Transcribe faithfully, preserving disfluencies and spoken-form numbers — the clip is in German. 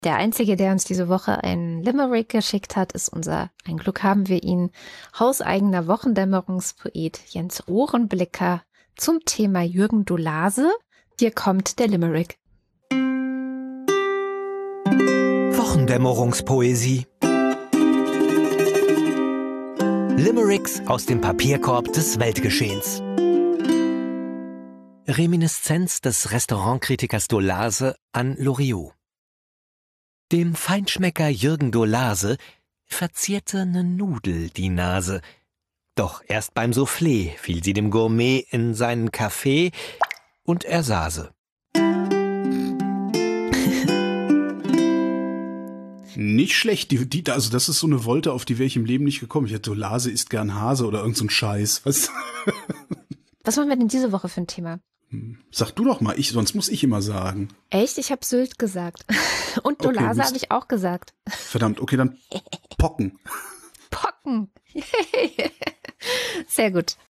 Der Einzige, der uns diese Woche einen Limerick geschickt hat, ist unser, ein Glück haben wir ihn, hauseigener Wochendämmerungspoet Jens Ohrenblicker zum Thema Jürgen Dolase. Hier kommt der Limerick. Wochendämmerungspoesie. Limericks aus dem Papierkorb des Weltgeschehens. Reminiszenz des Restaurantkritikers Dolase an Loriot. Dem Feinschmecker Jürgen Dolase verzierte ne Nudel die Nase. Doch erst beim Soufflé fiel sie dem Gourmet in seinen Kaffee und er sase. Nicht schlecht, die, die, also das ist so eine Wolte, auf die wäre ich im Leben nicht gekommen. Ich hätte Dolase isst gern Hase oder irgend so ein Scheiß. Was? Was machen wir denn diese Woche für ein Thema? Sag du doch mal, ich, sonst muss ich immer sagen. Echt? Ich habe Sylt gesagt. Und Okay, Dolase Mist. habe ich auch gesagt. Verdammt, okay, dann Pocken. Pocken. Sehr gut.